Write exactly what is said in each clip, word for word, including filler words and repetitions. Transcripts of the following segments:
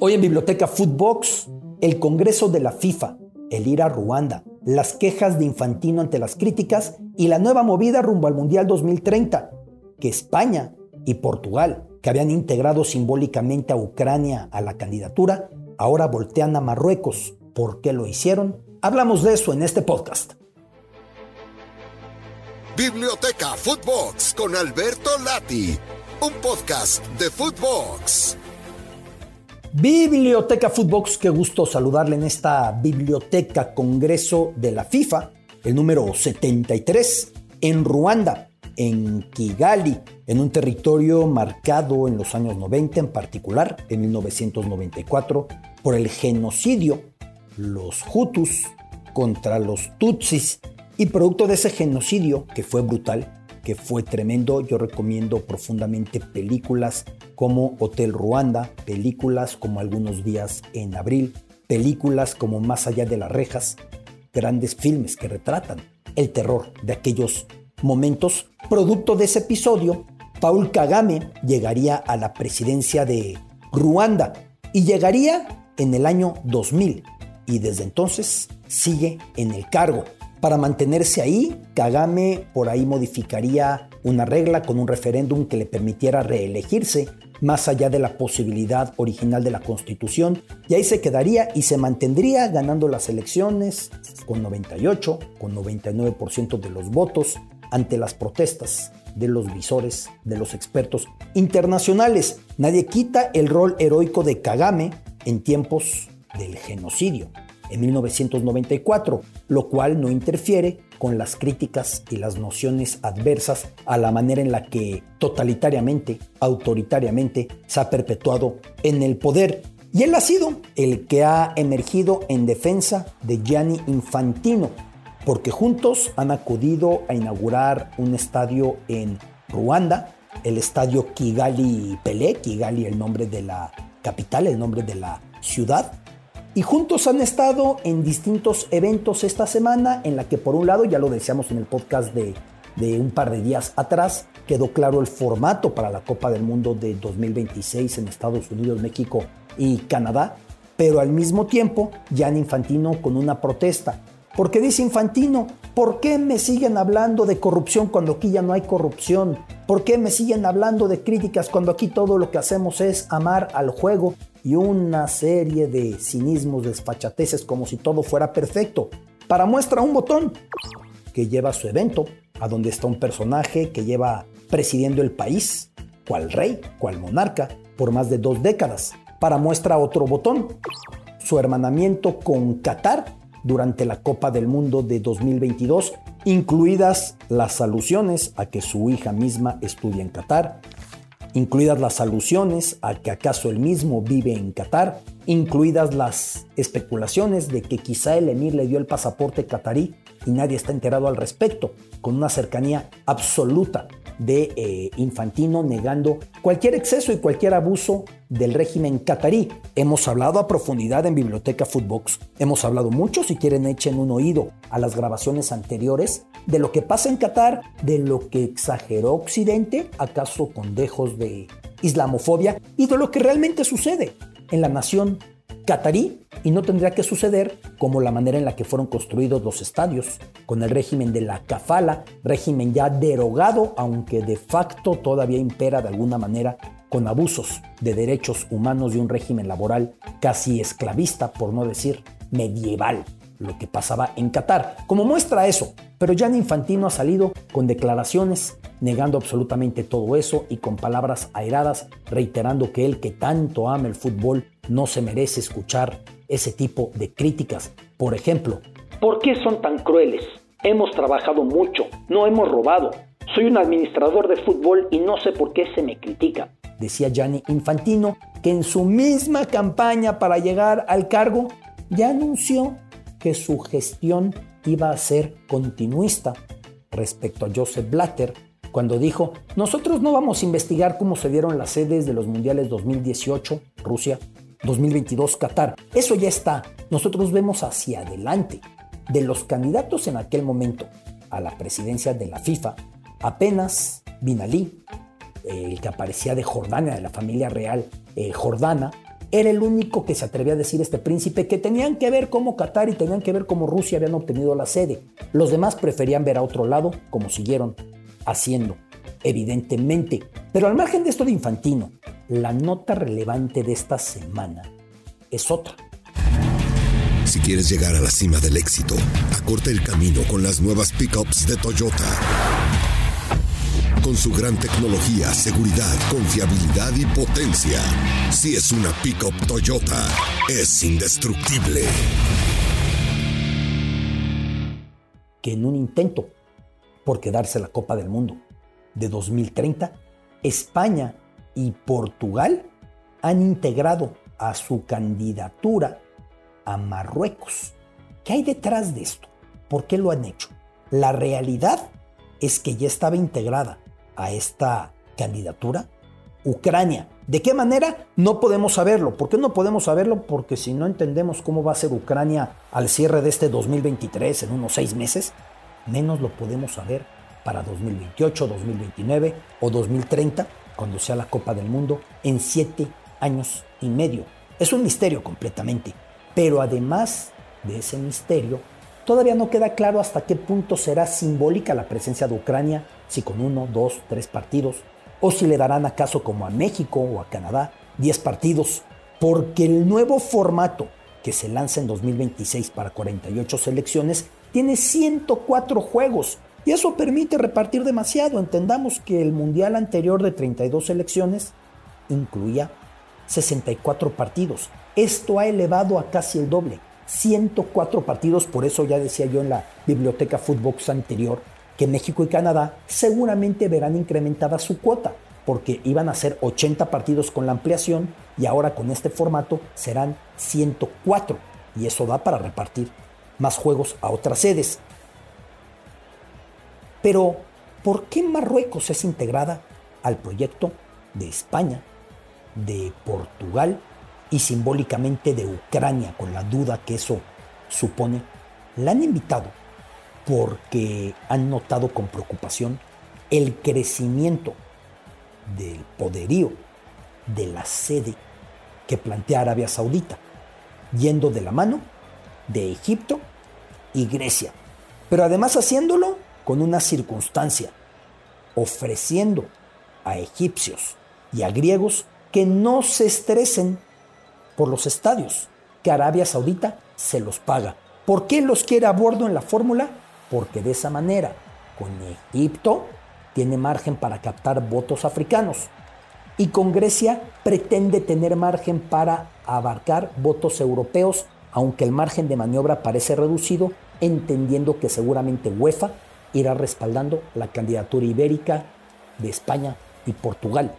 Hoy en Biblioteca Footbox, el Congreso de la FIFA, el ir a Ruanda, las quejas de Infantino ante las críticas y la nueva movida rumbo al Mundial dos mil treinta, que España y Portugal, que habían integrado simbólicamente a Ucrania a la candidatura, ahora voltean a Marruecos. ¿Por qué lo hicieron? Hablamos de eso en este podcast. Biblioteca Footbox con Alberto Lati, un podcast de Footbox. Biblioteca Footbox, qué gusto saludarle en esta Biblioteca Congreso de la FIFA, el número setenta y tres, en Ruanda, en Kigali, en un territorio marcado en los años noventa, en particular en mil novecientos noventa y cuatro, por el genocidio, los Hutus contra los Tutsis, y producto de ese genocidio, que fue brutal, que fue tremendo, yo recomiendo profundamente películas como Hotel Ruanda, películas como Algunos días en abril, películas como Más allá de las rejas, grandes filmes que retratan el terror de aquellos momentos. Producto de ese episodio, Paul Kagame llegaría a la presidencia de Ruanda y llegaría en el año dos mil y desde entonces sigue en el cargo. Para mantenerse ahí, Kagame por ahí modificaría una regla con un referéndum que le permitiera reelegirse más allá de la posibilidad original de la Constitución, y ahí se quedaría y se mantendría ganando las elecciones con noventa y ocho, con noventa y nueve por ciento de los votos ante las protestas de los visores, de los expertos internacionales. Nadie quita el rol heroico de Kagame en tiempos del genocidio en mil novecientos noventa y cuatro, lo cual no interfiere con las críticas y las nociones adversas a la manera en la que totalitariamente, autoritariamente se ha perpetuado en el poder. Y él ha sido el que ha emergido en defensa de Gianni Infantino, porque juntos han acudido a inaugurar un estadio en Ruanda, el estadio Kigali Pelé, Kigali el nombre de la capital, el nombre de la ciudad. Y juntos han estado en distintos eventos esta semana, en la que por un lado, ya lo decíamos en el podcast de, de un par de días atrás, quedó claro el formato para la Copa del Mundo de dos mil veintiséis en Estados Unidos, México y Canadá, pero al mismo tiempo Gianni Infantino con una protesta. Porque dice Infantino, ¿por qué me siguen hablando de corrupción cuando aquí ya no hay corrupción? ¿Por qué me siguen hablando de críticas cuando aquí todo lo que hacemos es amar al juego? Y una serie de cinismos, desfachateces, como si todo fuera perfecto. Para muestra un botón que lleva su evento, a donde está un personaje que lleva presidiendo el país, cual rey, cual monarca, por más de dos décadas. Para muestra otro botón, su hermanamiento con Qatar durante la Copa del Mundo de dos mil veintidós, incluidas las alusiones a que su hija misma estudia en Qatar, incluidas las alusiones a que acaso él mismo vive en Qatar, incluidas las especulaciones de que quizá el emir le dio el pasaporte qatarí y nadie está enterado al respecto, con una cercanía absoluta de eh, Infantino negando cualquier exceso y cualquier abuso del régimen qatarí. Hemos hablado a profundidad en Biblioteca Footbox, hemos hablado mucho, si quieren echen un oído a las grabaciones anteriores, de lo que pasa en Qatar, de lo que exageró Occidente, acaso con dejos de islamofobia, y de lo que realmente sucede en la nación qatarí, y no tendría que suceder como la manera en la que fueron construidos los estadios, con el régimen de la kafala, régimen ya derogado, aunque de facto todavía impera de alguna manera, con abusos de derechos humanos y un régimen laboral casi esclavista, por no decir medieval, lo que pasaba en Qatar. Como muestra eso, pero Gianni Infantino ha salido con declaraciones negando absolutamente todo eso y con palabras airadas, reiterando que él, que tanto ama el fútbol, no se merece escuchar ese tipo de críticas. Por ejemplo, ¿por qué son tan crueles? Hemos trabajado mucho, no hemos robado. Soy un administrador de fútbol y no sé por qué se me critica. Decía Gianni Infantino, que en su misma campaña para llegar al cargo ya anunció que su gestión iba a ser continuista respecto a Joseph Blatter, cuando dijo, nosotros no vamos a investigar cómo se dieron las sedes de los mundiales dos mil dieciocho, Rusia, dos mil veintidós, Qatar. Eso ya está. Nosotros vemos hacia adelante. De los candidatos en aquel momento a la presidencia de la FIFA, apenas Bin Ali, el que aparecía de Jordania, de la familia real eh, jordana, Era el único que se atrevía a decir este príncipe que tenían que ver cómo Qatar y tenían que ver cómo Rusia habían obtenido la sede. Los demás preferían ver a otro lado, como siguieron haciendo, evidentemente. Pero al margen de esto de Infantino, la nota relevante de esta semana es otra. Si quieres llegar a la cima del éxito, acorta el camino con las nuevas pickups de Toyota. Con su gran tecnología, seguridad, confiabilidad y potencia. Si es una pickup Toyota, es indestructible. Que en un intento por quedarse la Copa del Mundo de dos mil treinta, España y Portugal han integrado a su candidatura a Marruecos. ¿Qué hay detrás de esto? ¿Por qué lo han hecho? La realidad es que ya estaba integrada a esta candidatura Ucrania. ¿De qué manera? No podemos saberlo. ¿Por qué no podemos saberlo? Porque si no entendemos cómo va a ser Ucrania al cierre de este dos mil veintitrés, en unos seis meses, menos lo podemos saber para dos mil veintiocho, dos mil veintinueve o dos mil treinta, cuando sea la Copa del Mundo, en siete años y medio. Es un misterio completamente. Pero además de ese misterio, todavía no queda claro hasta qué punto será simbólica la presencia de Ucrania, si con uno, dos, tres partidos, o si le darán acaso como a México o a Canadá, diez partidos, porque el nuevo formato que se lanza en dos mil veintiséis para cuarenta y ocho selecciones tiene ciento cuatro juegos, y eso permite repartir demasiado. Entendamos que el Mundial anterior de treinta y dos selecciones incluía sesenta y cuatro partidos. Esto ha elevado a casi el doble, ciento cuatro partidos. Por eso ya decía yo en la biblioteca Footbox anterior que México y Canadá seguramente verán incrementada su cuota, porque iban a ser ochenta partidos con la ampliación y ahora con este formato serán ciento cuatro, y eso da para repartir más juegos a otras sedes. Pero, ¿por qué Marruecos es integrada al proyecto de España, de Portugal y simbólicamente de Ucrania, con la duda que eso supone? La han invitado porque han notado con preocupación el crecimiento del poderío de la sede que plantea Arabia Saudita, yendo de la mano de Egipto y Grecia, pero además haciéndolo con una circunstancia, ofreciendo a egipcios y a griegos que no se estresen por los estadios, que Arabia Saudita se los paga. ¿Por qué los quiere a bordo en la fórmula? Porque de esa manera, con Egipto, tiene margen para captar votos africanos, y con Grecia pretende tener margen para abarcar votos europeos, aunque el margen de maniobra parece reducido, entendiendo que seguramente UEFA irá respaldando la candidatura ibérica de España y Portugal.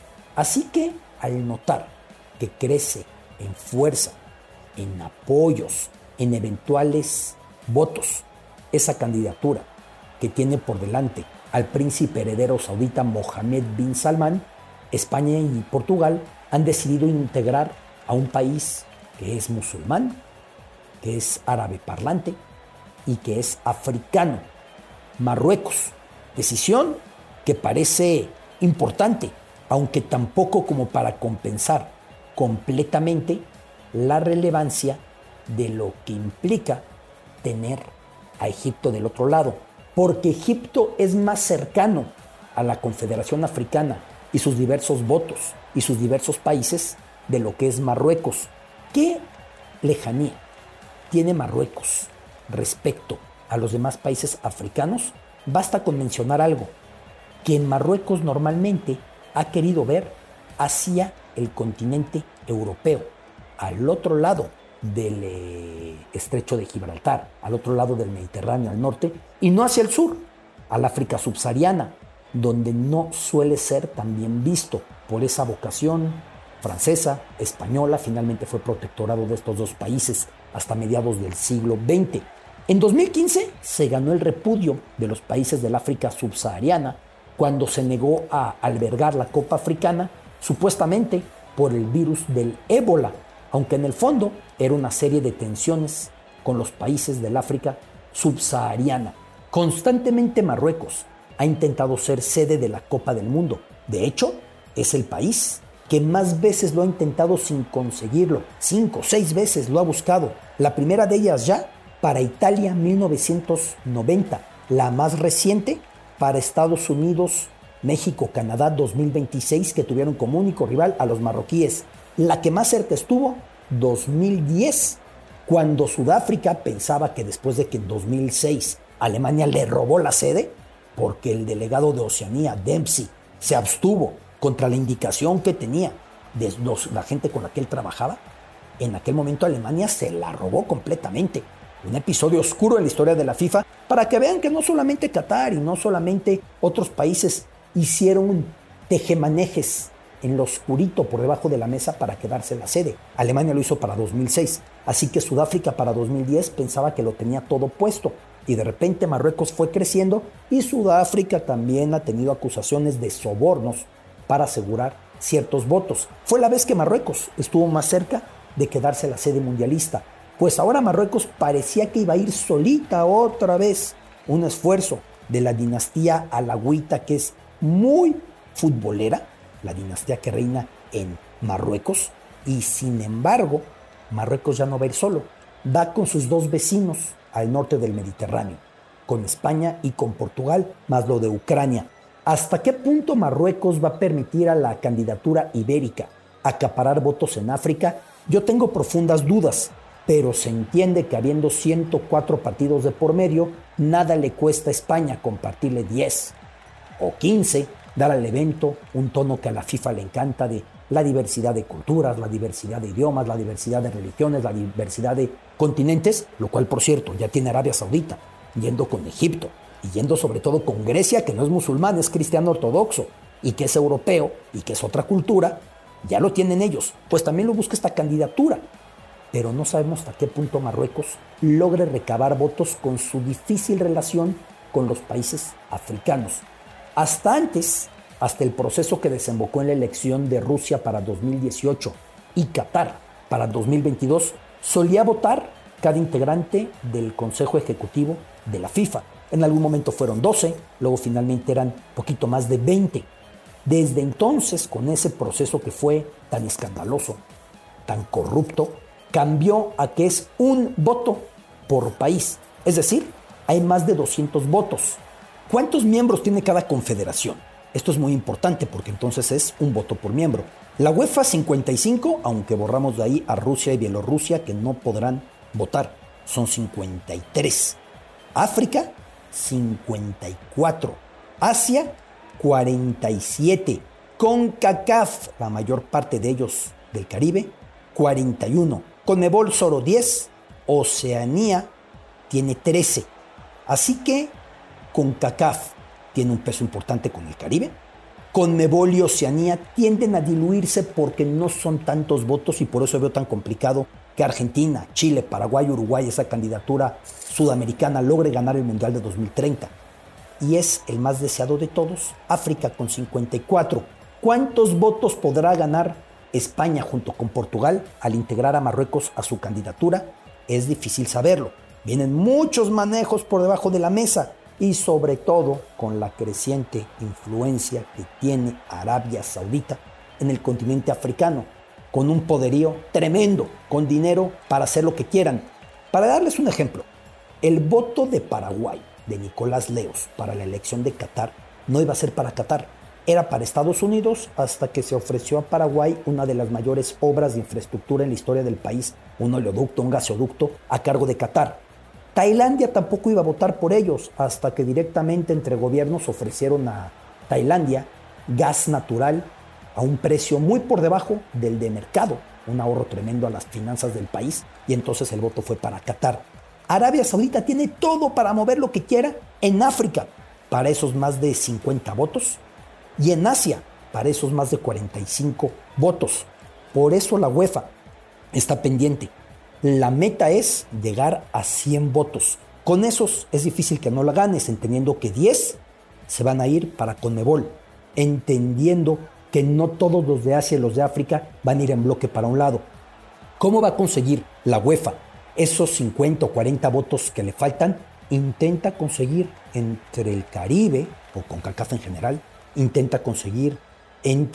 Así que, al notar que crece en fuerza, en apoyos, en eventuales votos, esa candidatura que tiene por delante al príncipe heredero saudita Mohammed bin Salman, España y Portugal han decidido integrar a un país que es musulmán, que es árabe parlante y que es africano, Marruecos. Decisión que parece importante, aunque tampoco como para compensar completamente la relevancia de lo que implica tener a Egipto del otro lado, porque Egipto es más cercano a la Confederación Africana y sus diversos votos y sus diversos países de lo que es Marruecos. ¿Qué lejanía tiene Marruecos respecto a los demás países africanos? Basta con mencionar algo, que en Marruecos normalmente ha querido ver hacia el continente europeo, al otro lado del eh, estrecho de Gibraltar, al otro lado del Mediterráneo al norte, y no hacia el sur, al África subsahariana, donde no suele ser tan bien visto por esa vocación francesa, española. Finalmente fue protectorado de estos dos países hasta mediados del siglo veinte. En dos mil quince se ganó el repudio de los países del África subsahariana cuando se negó a albergar la Copa Africana, supuestamente por el virus del ébola, aunque en el fondo era una serie de tensiones con los países del África subsahariana. Constantemente Marruecos ha intentado ser sede de la Copa del Mundo. De hecho, es el país que más veces lo ha intentado sin conseguirlo. Cinco, seis veces lo ha buscado. La primera de ellas ya para Italia mil novecientos noventa. La más reciente para Estados Unidos, México, Canadá dos mil veintiséis, que tuvieron como único rival a los marroquíes. La que más cerca estuvo, dos mil diez, cuando Sudáfrica pensaba que después de que en dos mil seis Alemania le robó la sede, porque el delegado de Oceanía, Dempsey, se abstuvo contra la indicación que tenía de los, la gente con la que él trabajaba, en aquel momento Alemania se la robó completamente. Un episodio oscuro en la historia de la FIFA, para que vean que no solamente Qatar y no solamente otros países hicieron tejemanejes en lo oscurito por debajo de la mesa para quedarse la sede. Alemania lo hizo para dos mil seis, así que Sudáfrica para dos mil diez pensaba que lo tenía todo puesto. Y de repente Marruecos fue creciendo y Sudáfrica también ha tenido acusaciones de sobornos para asegurar ciertos votos. Fue la vez que Marruecos estuvo más cerca de quedarse la sede mundialista. Pues ahora Marruecos parecía que iba a ir solita otra vez. Un esfuerzo de la dinastía alawita, que es muy futbolera, la dinastía que reina en Marruecos. Y sin embargo, Marruecos ya no va a ir solo. Va con sus dos vecinos al norte del Mediterráneo, con España y con Portugal, más lo de Ucrania. ¿Hasta qué punto Marruecos va a permitir a la candidatura ibérica acaparar votos en África? Yo tengo profundas dudas, pero se entiende que habiendo ciento cuatro partidos de por medio, nada le cuesta a España compartirle diez o quince, dar al evento un tono que a la FIFA le encanta, de la diversidad de culturas, la diversidad de idiomas, la diversidad de religiones, la diversidad de continentes, lo cual, por cierto, ya tiene Arabia Saudita, yendo con Egipto y yendo sobre todo con Grecia, que no es musulmán, es cristiano ortodoxo y que es europeo y que es otra cultura. Ya lo tienen ellos, pues también lo busca esta candidatura. Pero no sabemos hasta qué punto Marruecos logre recabar votos con su difícil relación con los países africanos. Hasta antes, hasta el proceso que desembocó en la elección de Rusia para dos mil dieciocho y Qatar para dos mil veintidós, solía votar cada integrante del Consejo Ejecutivo de la FIFA. En algún momento fueron doce, luego finalmente eran poquito más de veinte. Desde entonces, con ese proceso que fue tan escandaloso, tan corrupto, cambió a que es un voto por país. Es decir, hay más de doscientos votos. ¿Cuántos miembros tiene cada confederación? Esto es muy importante porque entonces es un voto por miembro. La UEFA cincuenta y cinco, aunque borramos de ahí a Rusia y Bielorrusia que no podrán votar, son cincuenta y tres. África, cincuenta y cuatro. Asia, cuarenta y siete. CONCACAF, la mayor parte de ellos del Caribe, cuarenta y uno. CONMEBOL solo diez. Oceanía tiene trece. Así que CONCACAF tiene un peso importante con el Caribe. CONMEBOL y Oceanía tienden a diluirse porque no son tantos votos y por eso veo tan complicado que Argentina, Chile, Paraguay, Uruguay, esa candidatura sudamericana, logre ganar el Mundial de dos mil treinta. Y es el más deseado de todos, África con cincuenta y cuatro. ¿Cuántos votos podrá ganar España junto con Portugal al integrar a Marruecos a su candidatura? Es difícil saberlo. Vienen muchos manejos por debajo de la mesa y sobre todo con la creciente influencia que tiene Arabia Saudita en el continente africano, con un poderío tremendo, con dinero para hacer lo que quieran. Para darles un ejemplo, el voto de Paraguay, de Nicolás Leos, para la elección de Qatar, no iba a ser para Qatar, era para Estados Unidos, hasta que se ofreció a Paraguay una de las mayores obras de infraestructura en la historia del país, un oleoducto, un gasoducto, a cargo de Qatar. Tailandia tampoco iba a votar por ellos, hasta que directamente entre gobiernos ofrecieron a Tailandia gas natural a un precio muy por debajo del de mercado, un ahorro tremendo a las finanzas del país, y entonces el voto fue para Qatar. Arabia Saudita tiene todo para mover lo que quiera en África, para esos más de cincuenta votos, y en Asia, para esos más de cuarenta y cinco votos. Por eso la UEFA está pendiente. La meta es llegar a cien votos. Con esos es difícil que no la ganes, entendiendo que diez se van a ir para CONMEBOL, entendiendo que no todos los de Asia y los de África van a ir en bloque para un lado. ¿Cómo va a conseguir la UEFA esos cincuenta o cuarenta votos que le faltan? Intenta conseguir entre el Caribe, o CONCACAF en general, intenta conseguir entre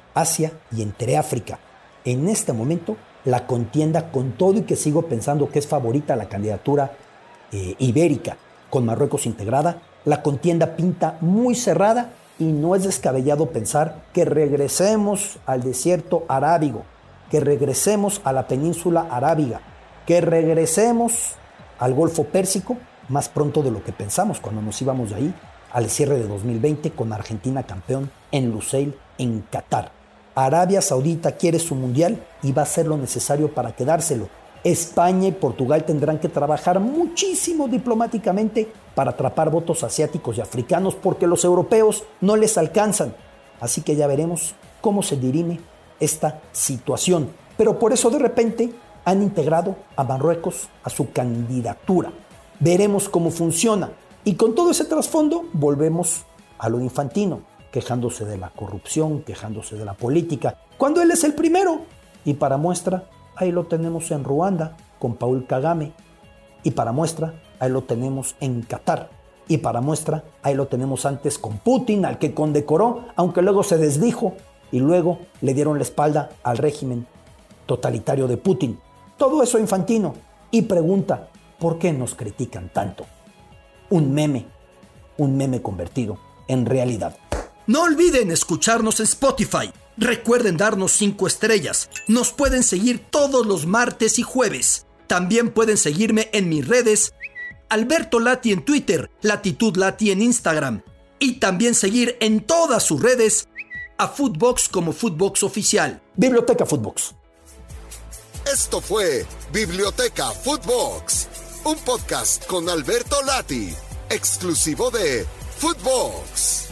Asia y entre África. En este momento, la contienda, con todo y que sigo pensando que es favorita la candidatura eh, ibérica con Marruecos integrada, la contienda pinta muy cerrada y no es descabellado pensar que regresemos al desierto arábigo, que regresemos a la península arábiga, que regresemos al Golfo Pérsico más pronto de lo que pensamos cuando nos íbamos de ahí al cierre de dos mil veinte con Argentina campeón en Lusail, en Qatar. Arabia Saudita quiere su mundial y va a hacer lo necesario para quedárselo. España y Portugal tendrán que trabajar muchísimo diplomáticamente para atrapar votos asiáticos y africanos porque los europeos no les alcanzan. Así que ya veremos cómo se dirime esta situación. Pero por eso de repente han integrado a Marruecos a su candidatura. Veremos cómo funciona. Y con todo ese trasfondo volvemos a lo infantino, quejándose de la corrupción, quejándose de la política, cuando él es el primero. Y para muestra, ahí lo tenemos en Ruanda con Paul Kagame. Y para muestra, ahí lo tenemos en Qatar. Y para muestra, ahí lo tenemos antes con Putin, al que condecoró, aunque luego se desdijo y luego le dieron la espalda al régimen totalitario de Putin. Todo eso infantino. Y pregunta, ¿por qué nos critican tanto? Un meme, un meme convertido en realidad. No olviden escucharnos en Spotify. Recuerden darnos cinco estrellas. Nos pueden seguir todos los martes y jueves. También pueden seguirme en mis redes, Alberto Lati en Twitter, Latitud Lati en Instagram. Y también seguir en todas sus redes a Footbox como Footbox Oficial. Biblioteca Footbox. Esto fue Biblioteca Footbox, un podcast con Alberto Lati, exclusivo de Footbox.